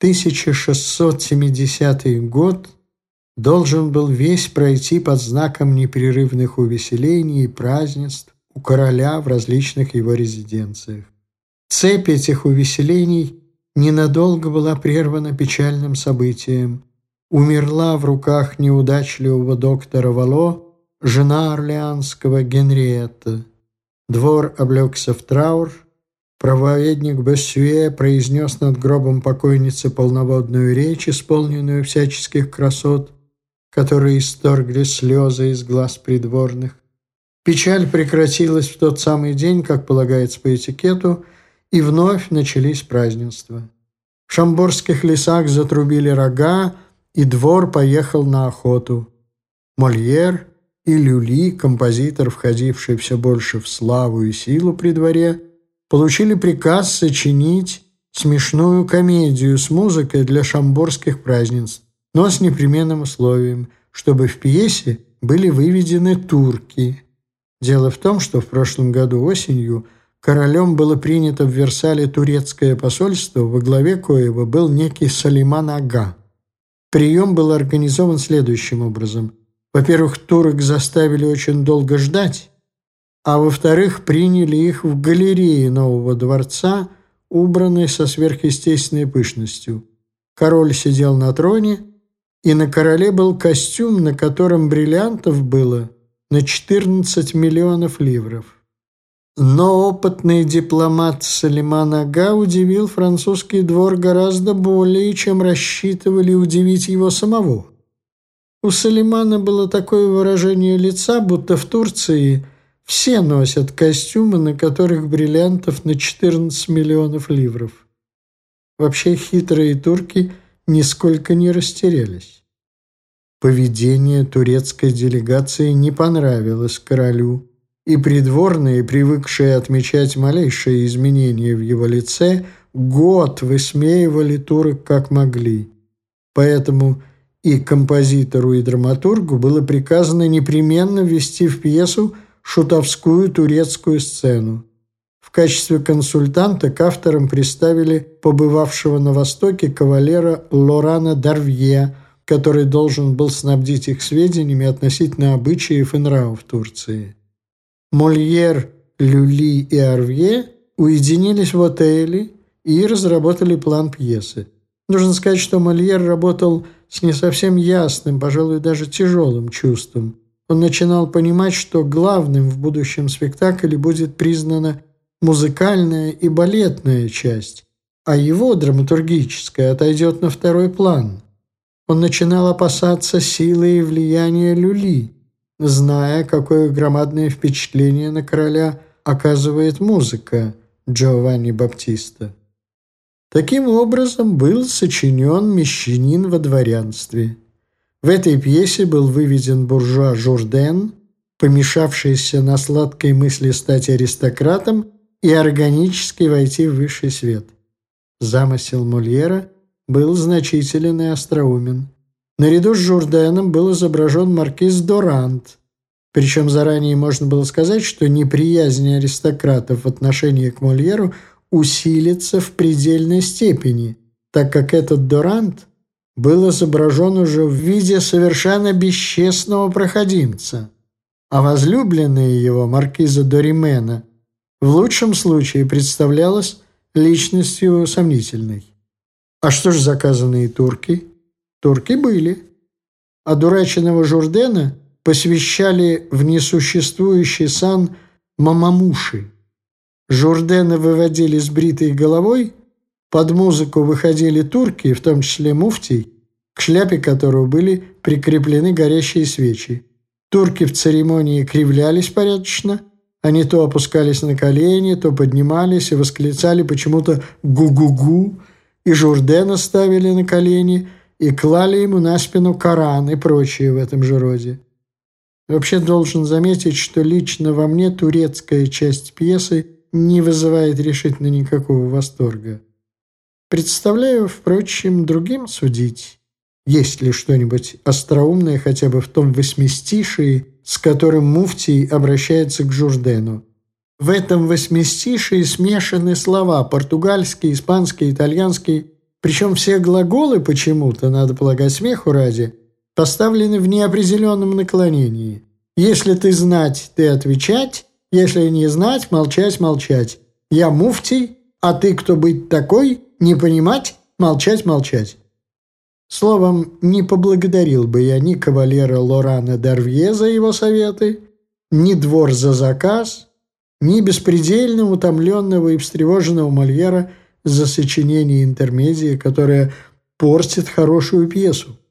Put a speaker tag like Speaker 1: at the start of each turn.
Speaker 1: 1670 год должен был весь пройти под знаком непрерывных увеселений и празднеств у короля в различных его резиденциях. Цепь этих увеселений ненадолго была прервана печальным событием. Умерла в руках неудачливого доктора Вало жена орлеанского Генриетта. Двор облегся в траур. Проповедник Боссюэ произнес над гробом покойницы полноводную речь, исполненную всяческих красот, которые исторгли слезы из глаз придворных. Печаль прекратилась в тот самый день, как полагается по этикету, и вновь начались празднества. В шамборских лесах затрубили рога, и двор поехал на охоту. Мольер и Люли, композитор, входивший все больше в славу и силу при дворе, получили приказ сочинить смешную комедию с музыкой для шамборских празднеств, но с непременным условием, чтобы в пьесе были выведены турки. Дело в том, что в прошлом году осенью королем было принято в Версале турецкое посольство, во главе коего был некий Салиман Ага. Прием был организован следующим образом. Во-первых, турок заставили очень долго ждать, а во-вторых, приняли их в галерее нового дворца, убранной со сверхъестественной пышностью. Король сидел на троне, и на короле был костюм, на котором бриллиантов было на 14 миллионов ливров. Но опытный дипломат Салиман Ага удивил французский двор гораздо более, чем рассчитывали удивить его самого. У Салимана было такое выражение лица, будто в Турции все носят костюмы, на которых бриллиантов на 14 миллионов ливров. Вообще хитрые турки нисколько не растерялись. Поведение турецкой делегации не понравилось королю, и придворные, привыкшие отмечать малейшие изменения в его лице, год высмеивали турок как могли. Поэтому и композитору, и драматургу было приказано непременно ввести в пьесу шутовскую турецкую сцену. В качестве консультанта к авторам представили побывавшего на Востоке кавалера Лорана Дарвье, который должен был снабдить их сведениями относительно обычаев и нравов Турции. Мольер, Люли и Арвье уединились в отеле и разработали план пьесы. Нужно сказать, что Мольер работал с не совсем ясным, пожалуй, даже тяжелым чувством. Он начинал понимать, что главным в будущем спектакле будет признана музыкальная и балетная часть, а его драматургическая отойдет на второй план. Он начинал опасаться силы и влияния Люли, зная, какое громадное впечатление на короля оказывает музыка Джованни Баптиста. Таким образом был сочинен «Мещанин во дворянстве». В этой пьесе был выведен буржуа Журден, помешавшийся на сладкой мысли стать аристократом и органически войти в высший свет. Замысел Мольера был значителен и остроумен. Наряду с Журденом был изображен маркиз Дорант, причем заранее можно было сказать, что неприязнь аристократов в отношении к Мольеру усилится в предельной степени, так как этот Дорант был изображен уже в виде совершенно бесчестного проходимца, а возлюбленная его, маркиза Доримена, в лучшем случае представлялась личностью сомнительной. А что ж заказанные турки? Турки были. Одураченного Журдена посвящали в несуществующий сан Мамамуши. Журдена выводили с бритой головой, под музыку выходили турки, в том числе муфтий, к шляпе которого были прикреплены горящие свечи. Турки в церемонии кривлялись порядочно, они то опускались на колени, то поднимались и восклицали почему-то «гу-гу-гу», и Журдена ставили на колени и клали ему на спину Коран и прочее в этом же роде. Вообще должен заметить, что лично во мне турецкая часть пьесы не вызывает решительно никакого восторга. Представляю, впрочем, другим судить, есть ли что-нибудь остроумное хотя бы в том восьмистишии, с которым муфтий обращается к Журдену. В этом восьмистишии смешаны слова португальский, испанский, итальянский, Причем все глаголы почему-то, надо полагать, смеху ради, поставлены в неопределенном наклонении. Если ты знать, ты отвечать, если не знать, молчать, молчать. Я муфтий, а ты кто быть такой, не понимать, молчать, молчать. Словом, не поблагодарил бы я ни кавалера Лорана Дарвье за его советы, ни двор за заказ, ни беспредельно утомленного и встревоженного Мольера за сочинение интермедии, которое портит хорошую пьесу.